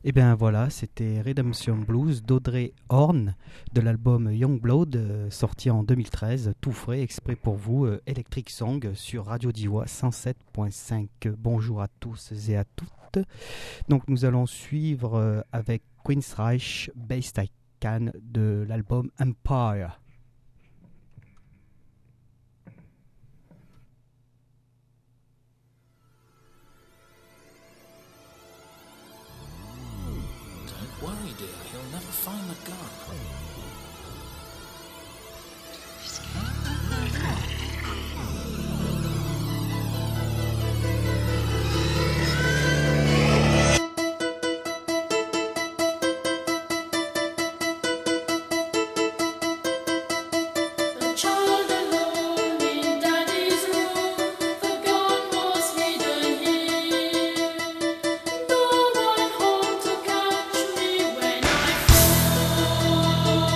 Et bien voilà, c'était Redemption Blues d'Audrey Horn de l'album Youngblood sorti en 2013, tout frais, exprès pour vous, Electric Song sur Radio Diwa 107.5. Bonjour à tous et à toutes. Donc nous allons suivre avec Queensryche Based I Can de l'album Empire. Worry, dear, he'll never find the gun. No one home to catch me when I fall.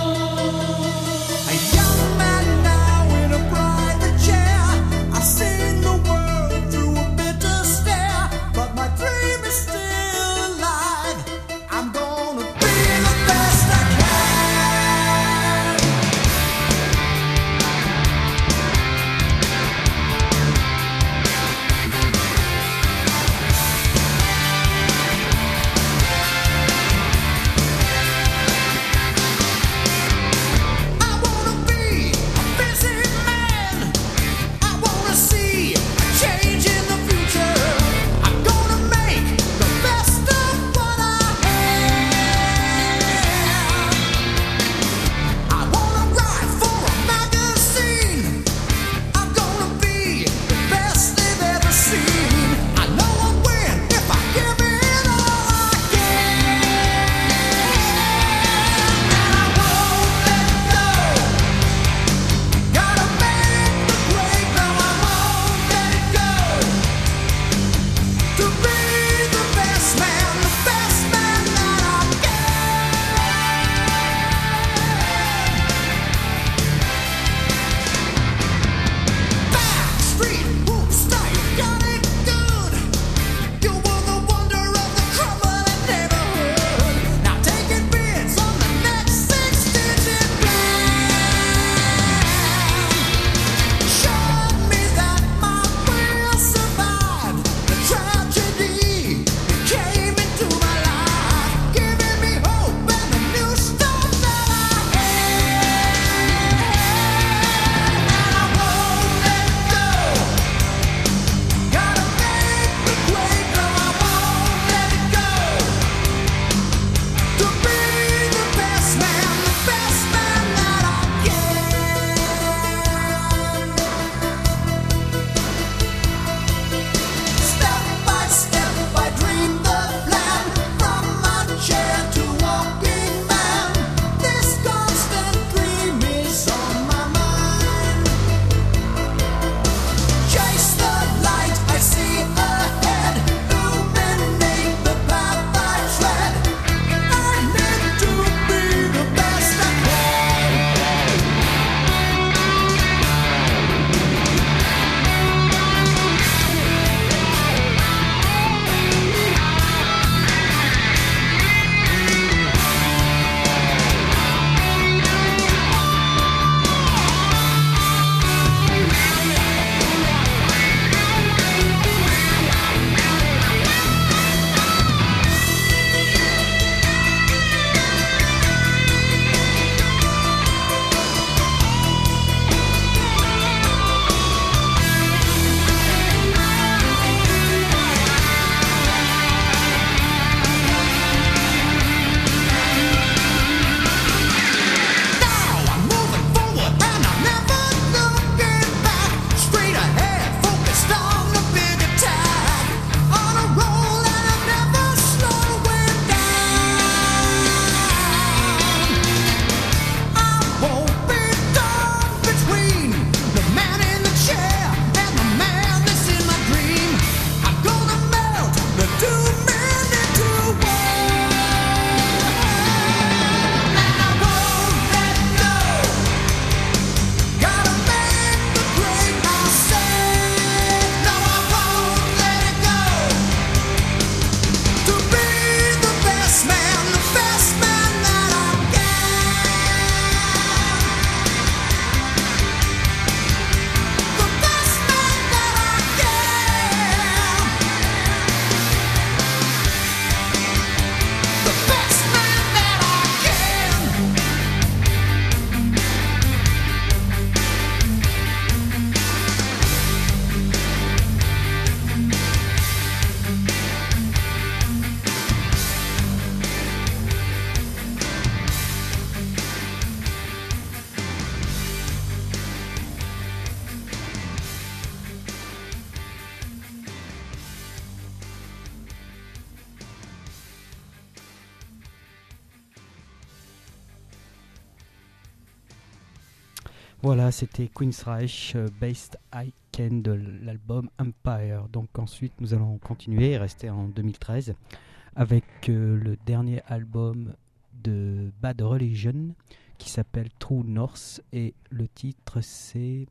Voilà, c'était Queensryche, Based Icon de l'album Empire. Donc ensuite, nous allons continuer et rester en 2013 avec le dernier album de Bad Religion qui s'appelle True North et le titre c'est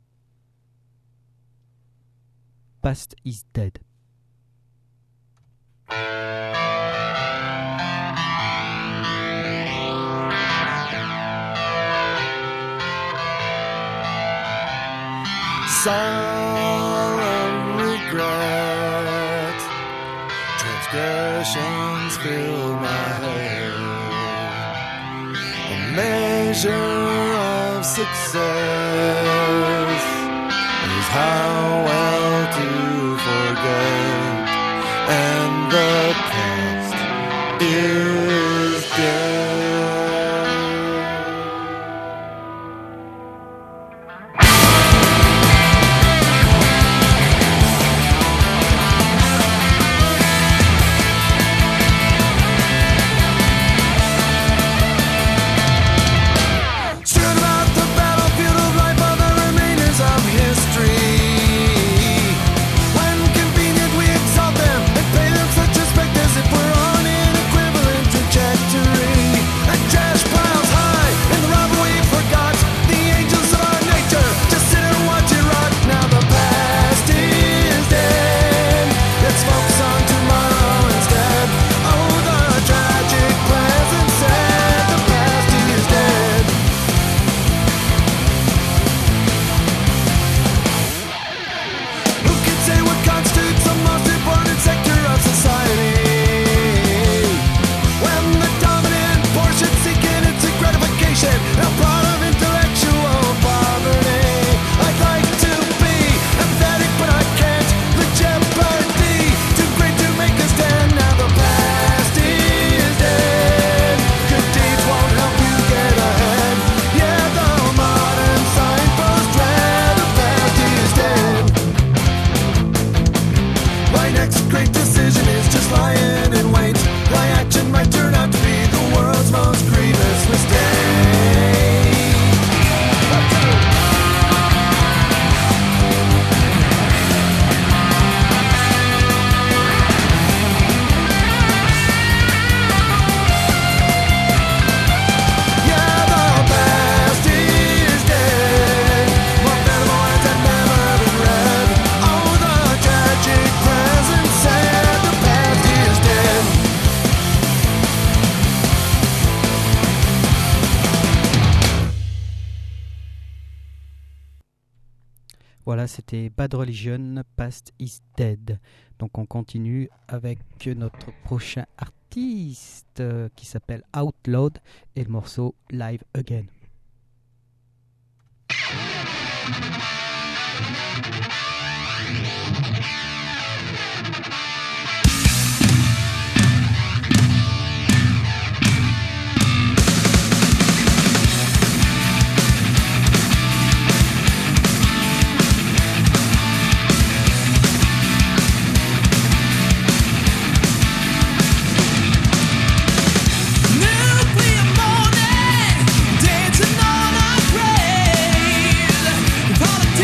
Past is Dead. Solemn regret, transgressions fill my head. A measure of success is how well to forget, and the past is dead. Voilà, c'était Bad Religion, Past is Dead. Donc on continue avec notre prochain artiste qui s'appelle Outlawed et le morceau Live Again. Nuclear morning, dancing on our grave. Politics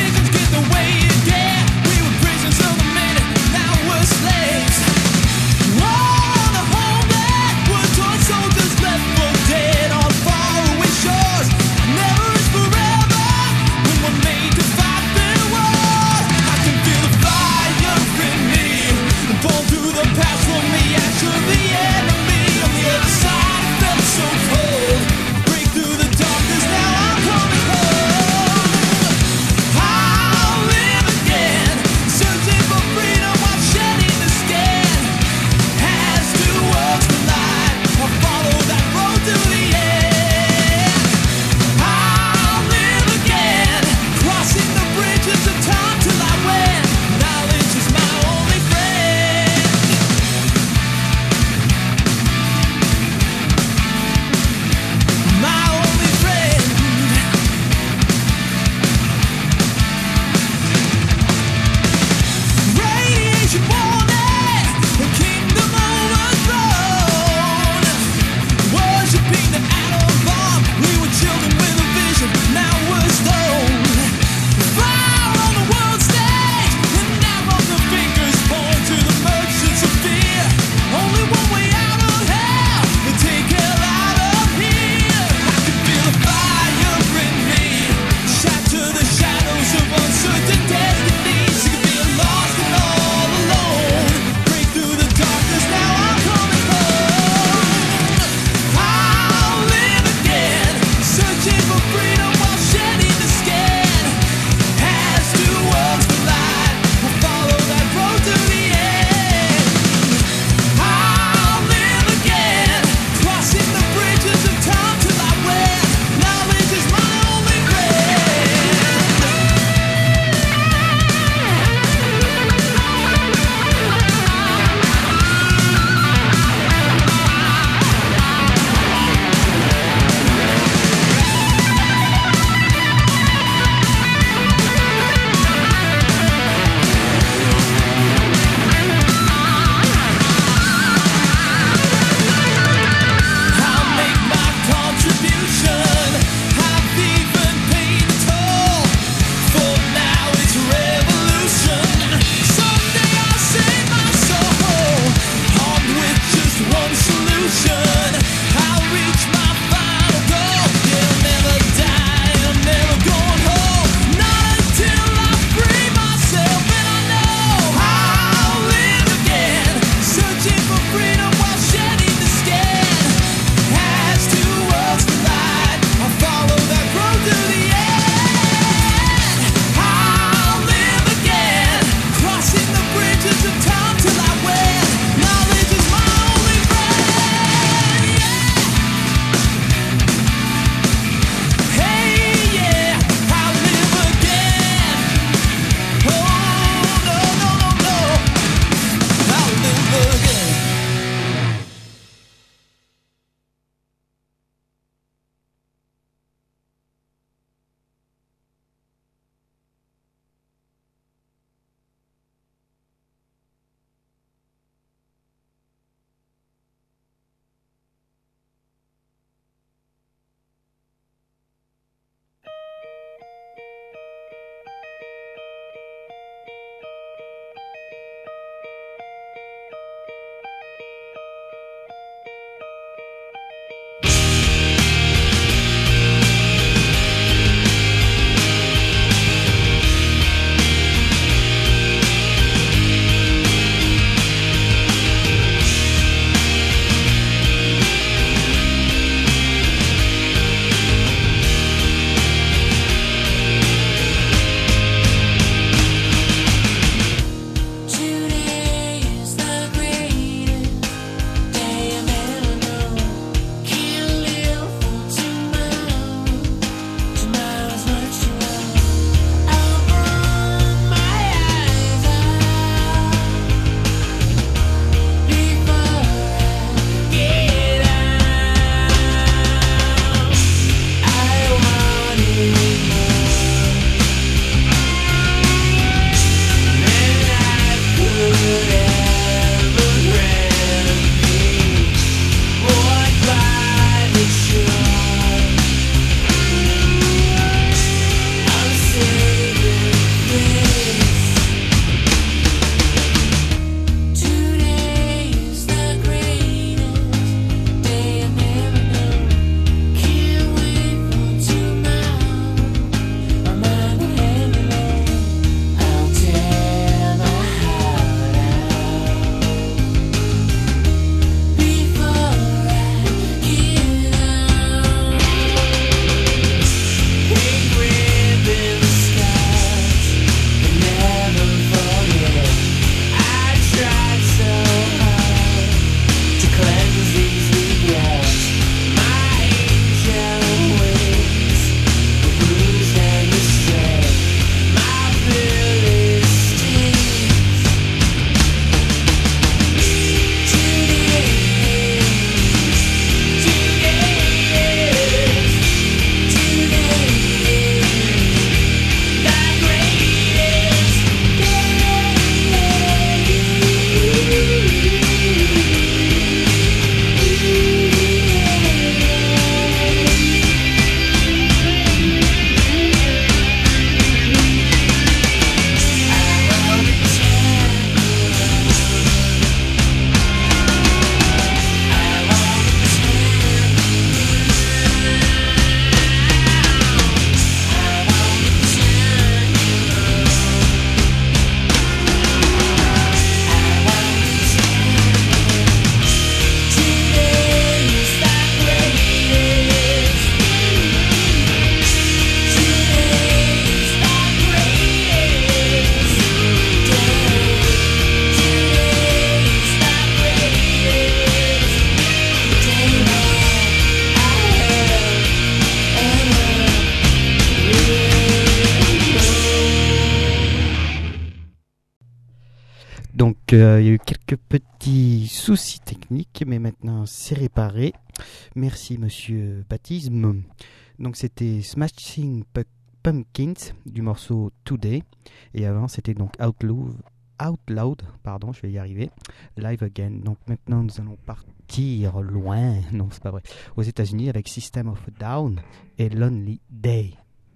Donc il y a eu quelques petits soucis techniques, mais maintenant c'est réparé. Merci Monsieur Baptisme. Donc c'était Smashing Pumpkins du morceau Today, et avant c'était donc Out Loud, pardon, je vais y arriver, Live Again. Donc maintenant nous allons partir loin, non c'est pas vrai, aux États-Unis avec System of a Down et Lonely Day.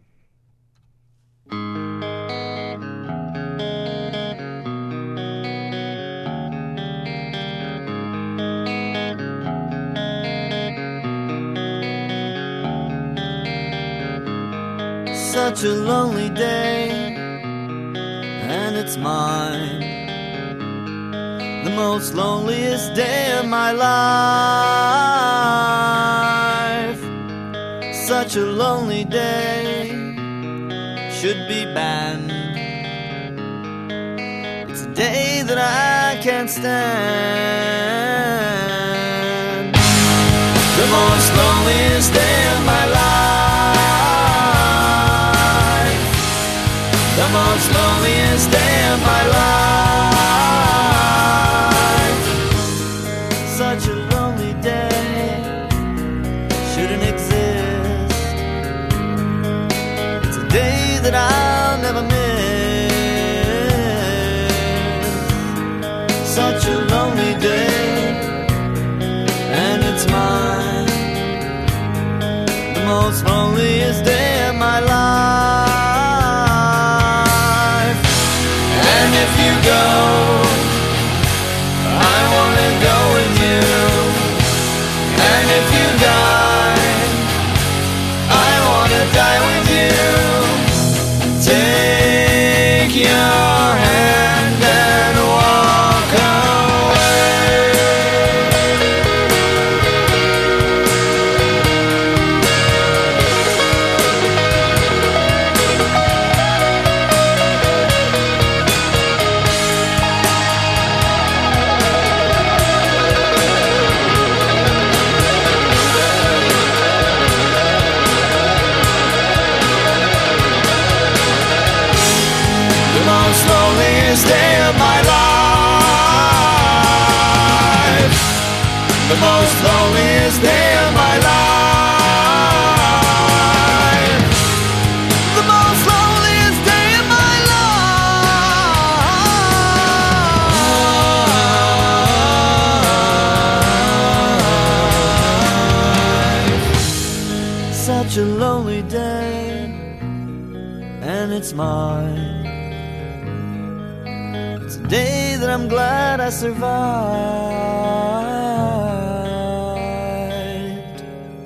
Such a lonely day, and it's mine, the most loneliest day of my life. Such a lonely day, should be banned. It's a day that I can't stand. The most loneliest day of my life. The most loneliest day of my life. Such a lonely day shouldn't exist. It's a day that I'll never miss. Such a lonely day, and it's mine. The most loneliest day of my life. And if you go, I wanna go with you. And if you die, I wanna die with you. Take your hand and walk away. Loneliest day of my life. The most loneliest day of my life. The most loneliest day of my life. Such a lonely day, and it's mine. Day that I'm glad I survived.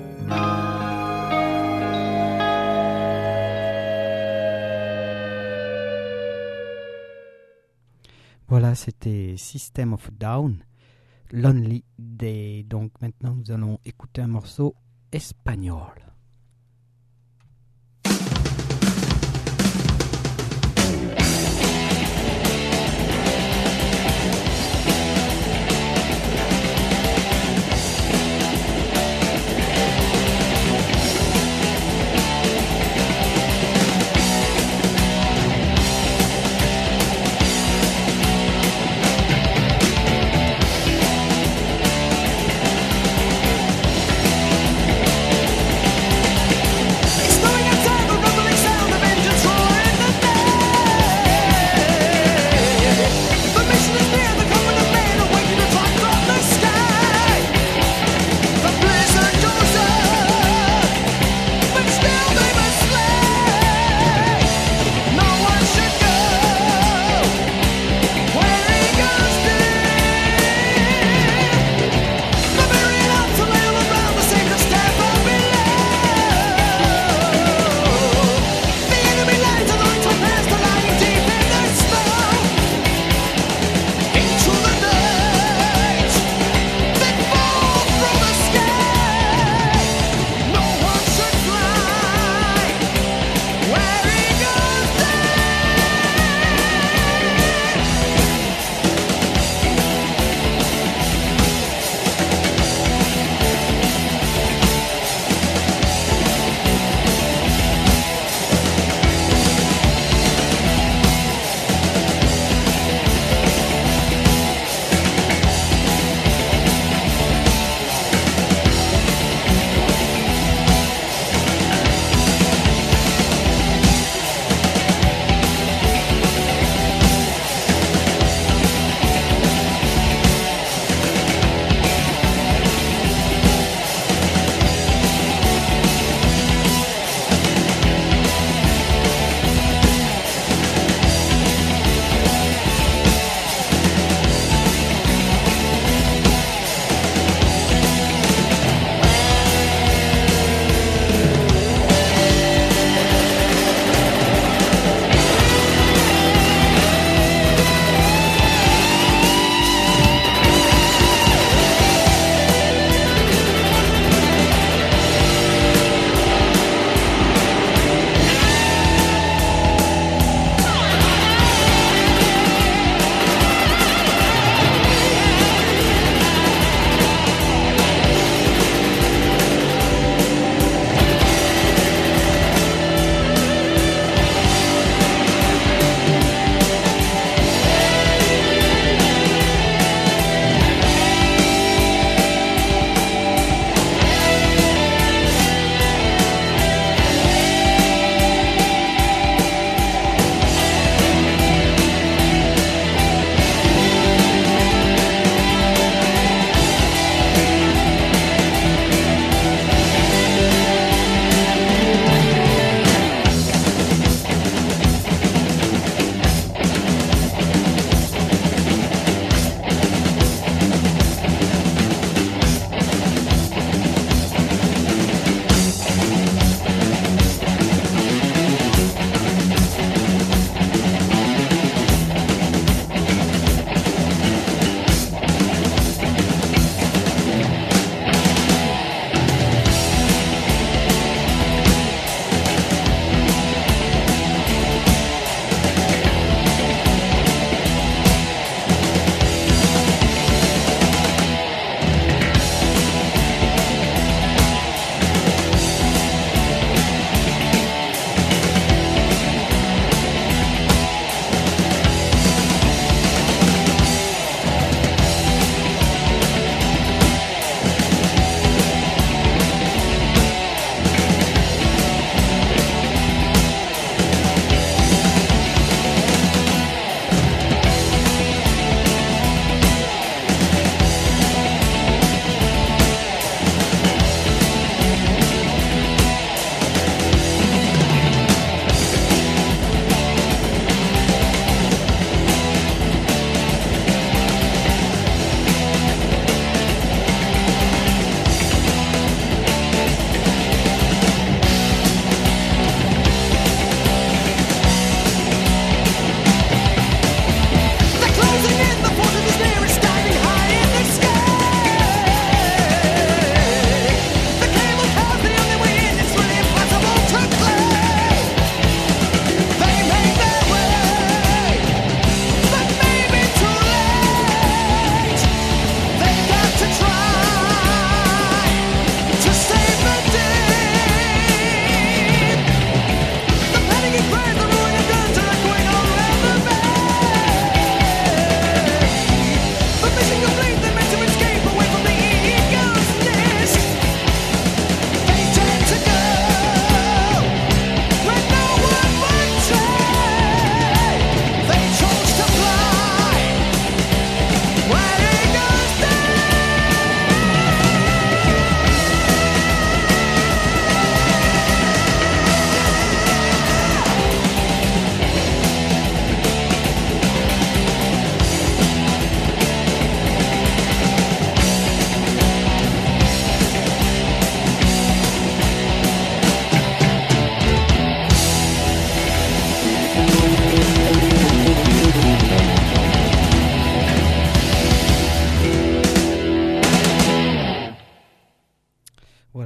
Voilà, c'était System of a Down, Lonely Day. Donc maintenant nous allons écouter un morceau espagnol.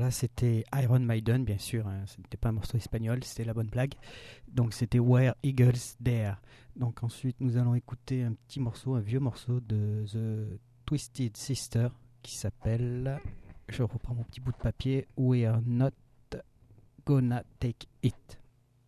là c'était Iron Maiden, bien sûr, hein, ce n'était pas un morceau espagnol, c'était la bonne blague. Donc c'était Where Eagles Dare. Donc ensuite nous allons écouter un petit morceau, un vieux morceau de The Twisted Sister qui s'appelle, je reprends mon petit bout de papier, We're Not Gonna Take It.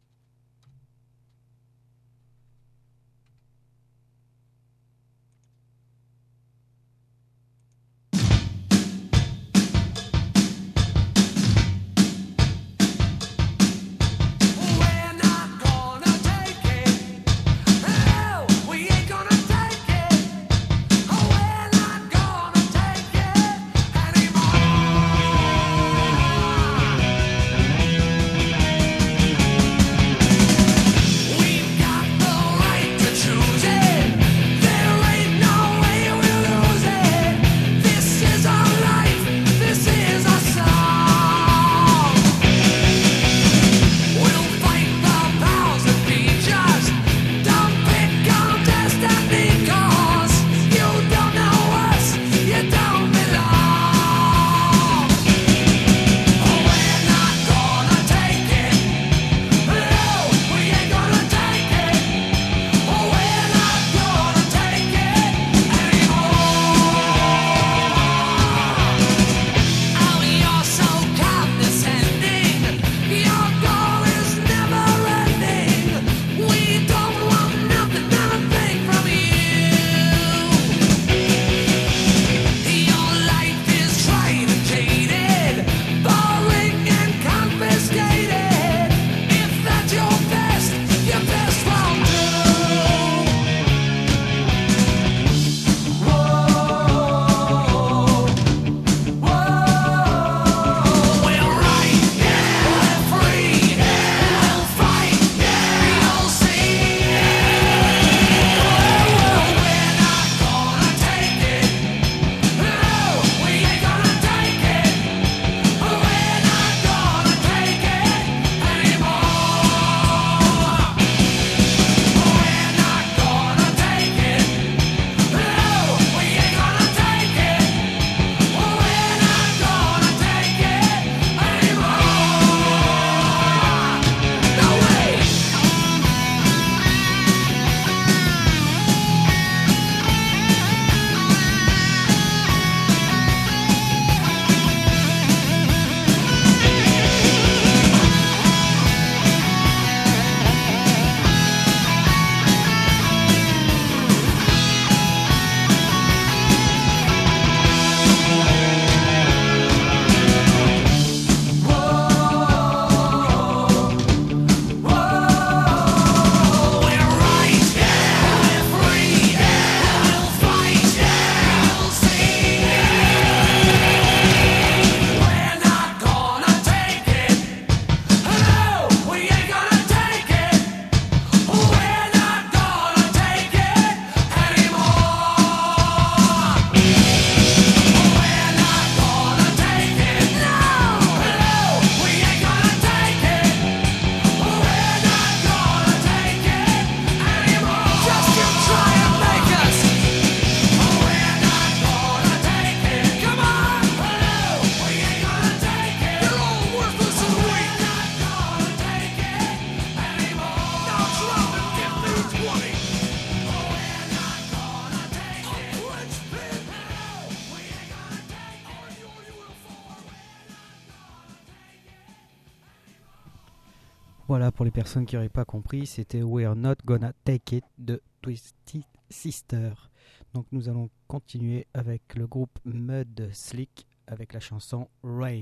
Voilà, pour les personnes qui n'auraient pas compris, c'était We're Not Gonna Take It de Twisted Sister. Donc nous allons continuer avec le groupe Mud Slick avec la chanson Rain.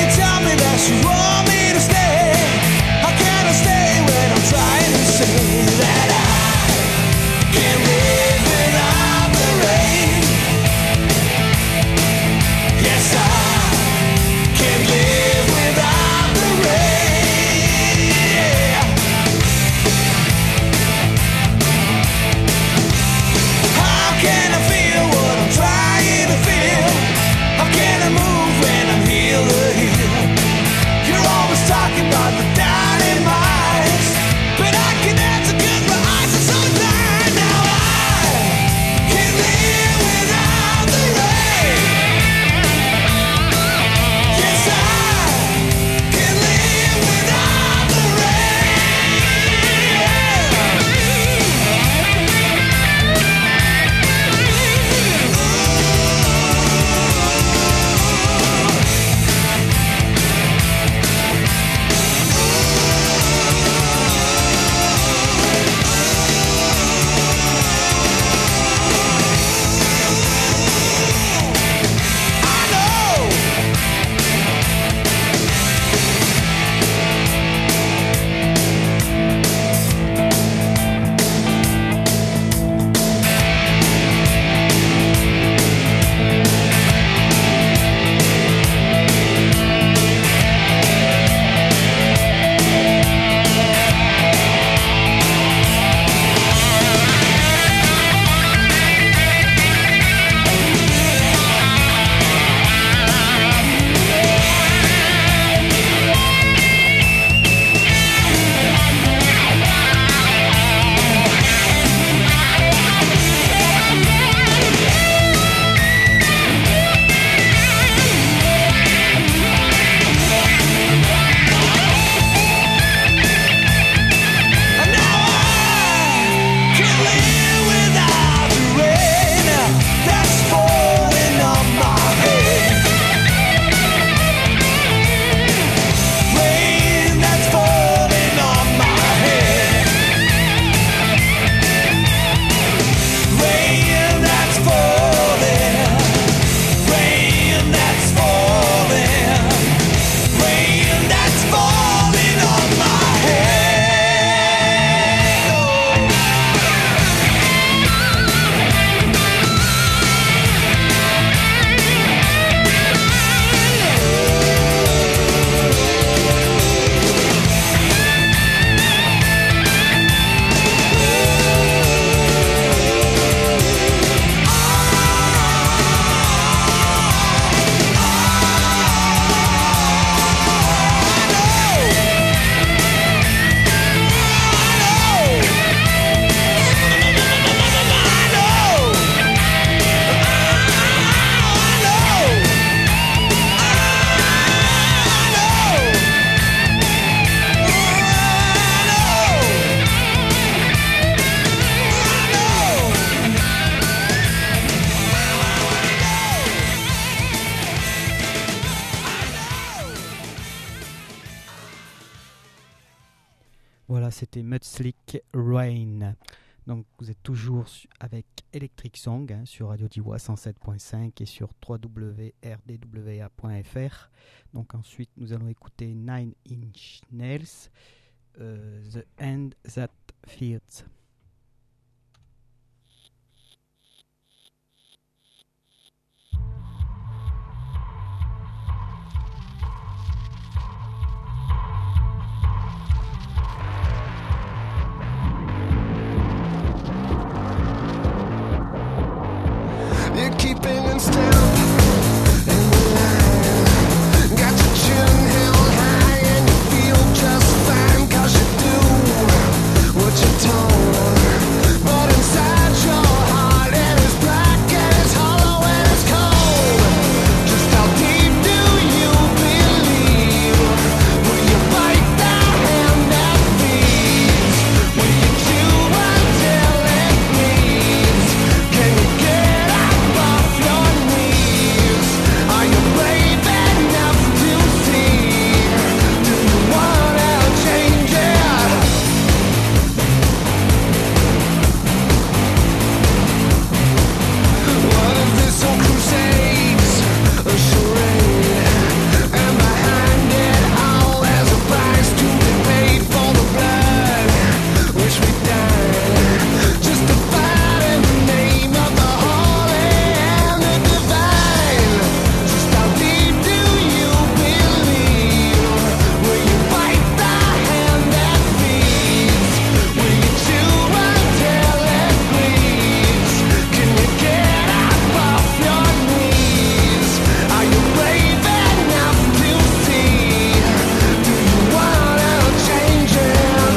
You want me to stay? How can I stay when I'm trying to say? Voilà, c'était Mudslick Rain. Donc vous êtes toujours avec Electric Song sur Radio Diwa 107.5 et sur www.rdwa.fr. Donc ensuite nous allons écouter Nine Inch Nails, The Hand That Feeds. You're keeping in step in the line. Got your chin held high and you feel just fine, 'cause you do what you're told. But inside your heart it is black and it's hollow and it's cold. Just how deep do you believe? Will you bite the hand that feeds? Will you chew until it bleeds? Can you get up off your knees? Are you brave enough to see? Do you wanna change it? What if this whole crusade's a charade? And behind it all there's a price to be paid for the blood which we died just to fight in the name of the holy and the divine. Just how deep do you believe? Will you bite the hand that feeds? Will you chew until it bleeds? Can you get up off your knees? Are you brave enough to see? Do you wanna change it?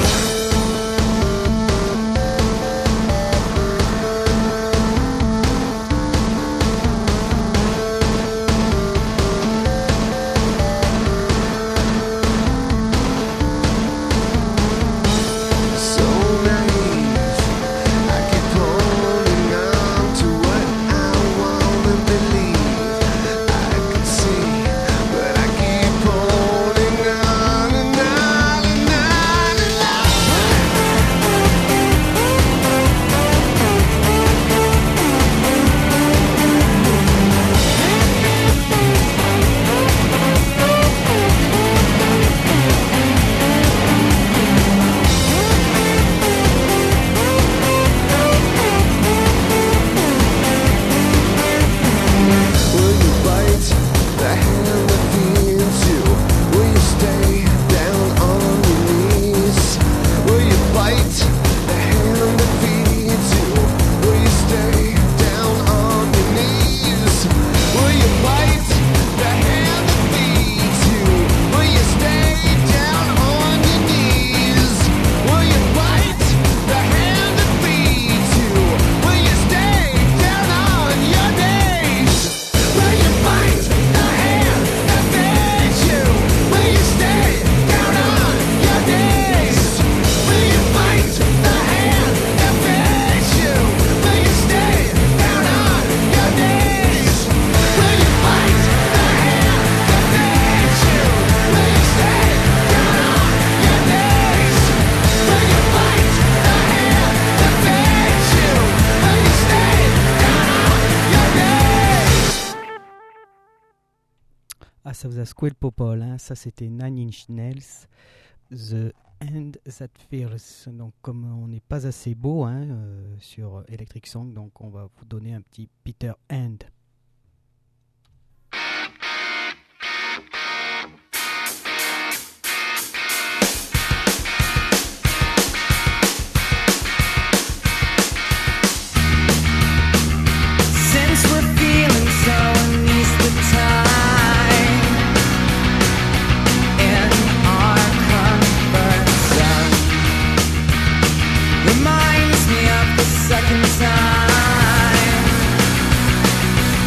So naive, I keep holding on to what I wanna believe. I can see, but I keep holding on and on and on and Will you bite the hand that feeds you? Will you stay down on your knees? Will you bite the hand that feeds you? Will you stay down on your knees? Will you bite the hand that feeds you? Will you stay down on your knees? Will you bite the hand that feeds you? Will you stay down on your knees? Will you bite the hand that feeds you? Will you stay down on your knees? Will you bite the hand that feeds you? Will you stay down on your knees? Will you bite the hand that feeds you? Will you stay down on your knees? Will you bite the hand that feeds you? Will you stay down on your knees? Ah, ça vous a secoué le popol, hein. Ça c'était Nine Inch Nails, The Hand That Feels. Donc comme on n'est pas assez beau sur Electric Song, donc on va vous donner un petit Peter Hand. Since we're feeling so uneasy the time in our comfort zone reminds me of the second time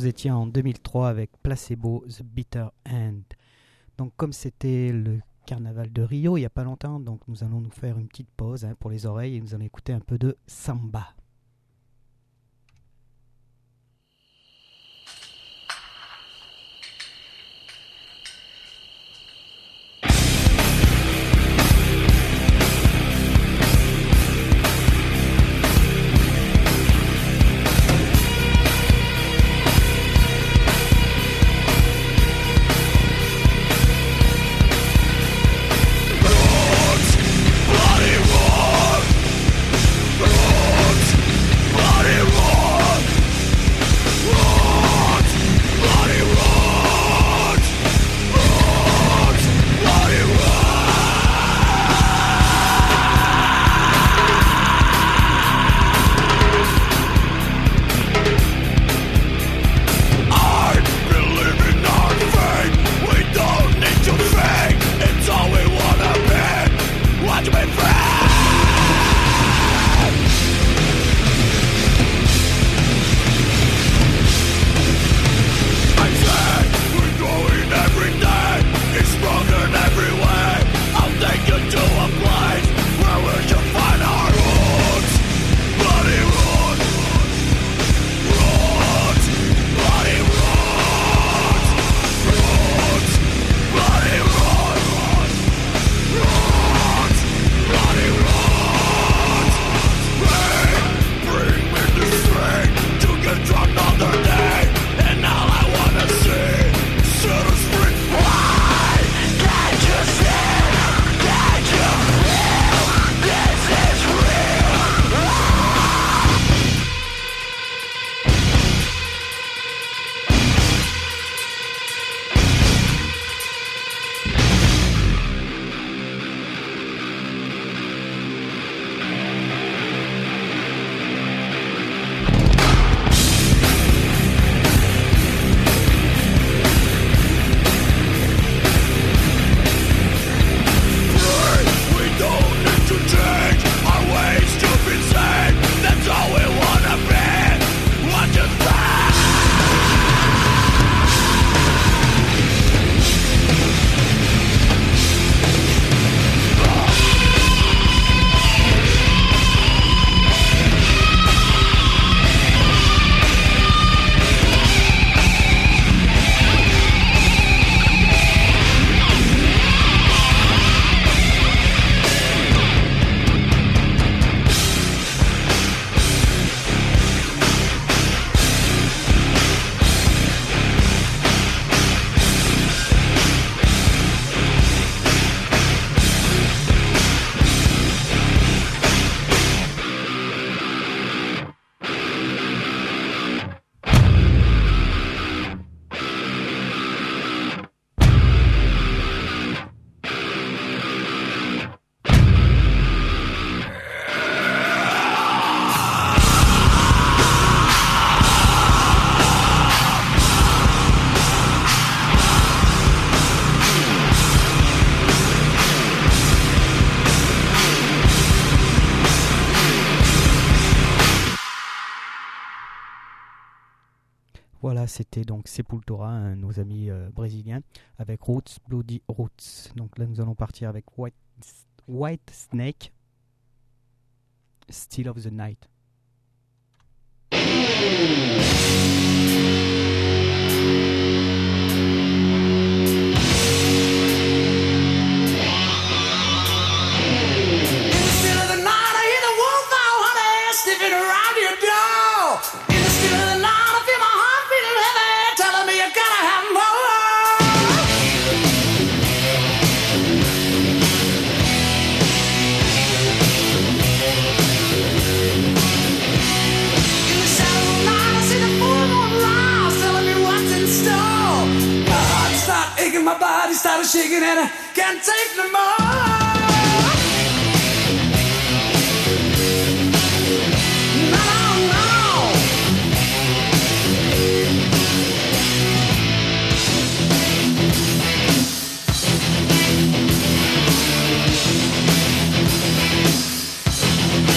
étiez en 2003 avec Placebo, The Bitter End. Donc comme c'était le carnaval de Rio il n'y a pas longtemps, donc nous allons nous faire une petite pause pour les oreilles et nous allons écouter un peu de samba. Voilà, c'était donc Sepultura, nos amis brésiliens, avec Roots, Bloody Roots. Donc là, nous allons partir avec White Snake, Still of the Night. My body started shaking and I can't take no more.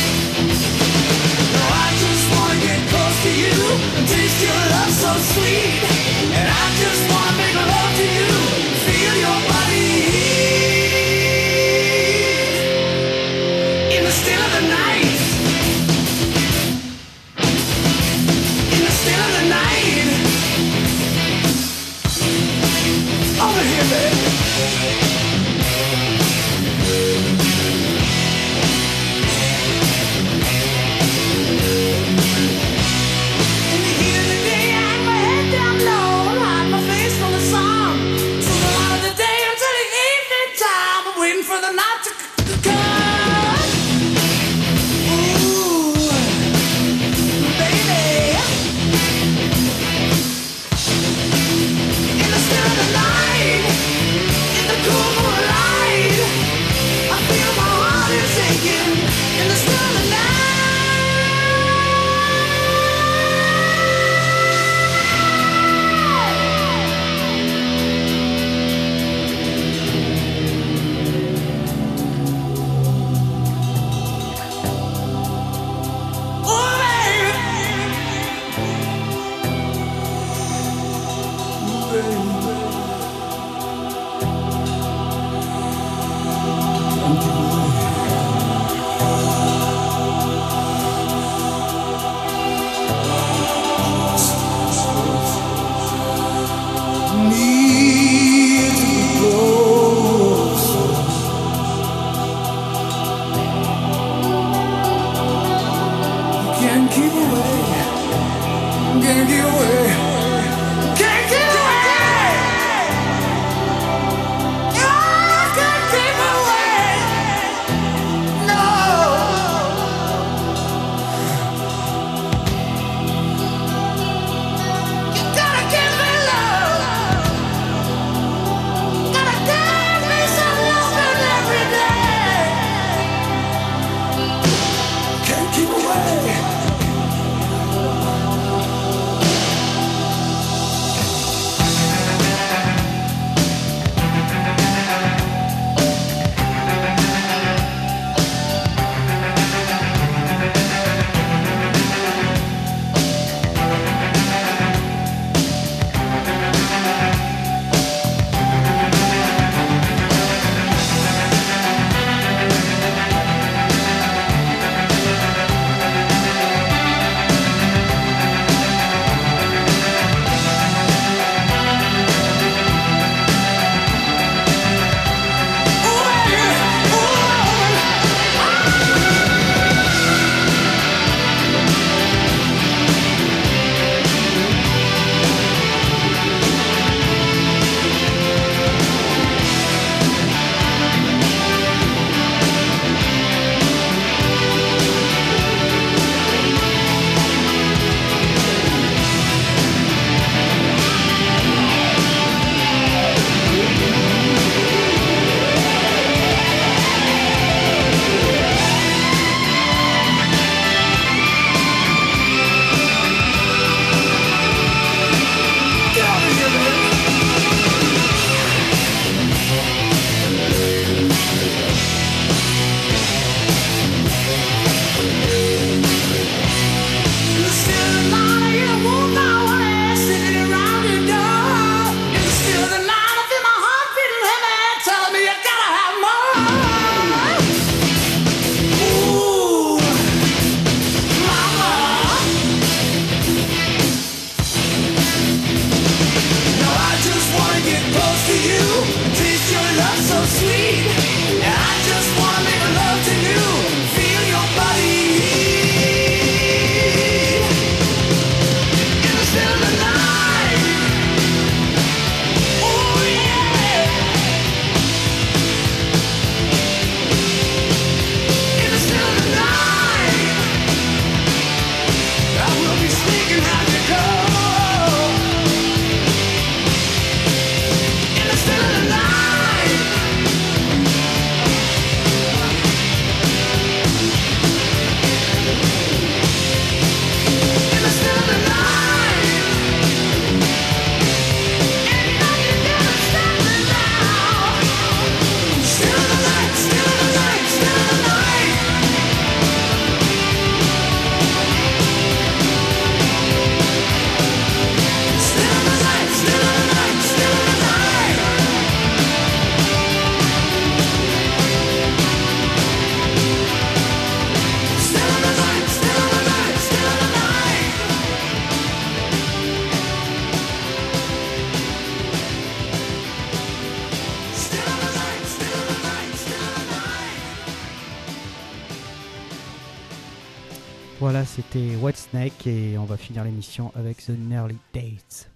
No, I just wanna get close to you and taste your love so sweet. Can't keep away. Can't get away. Can't get away. I can't keep away. No. You gotta give me love. Gotta give me some loving every day. Can't keep away. Voilà, c'était Whitesnake et on va finir l'émission avec The Nearly Dates.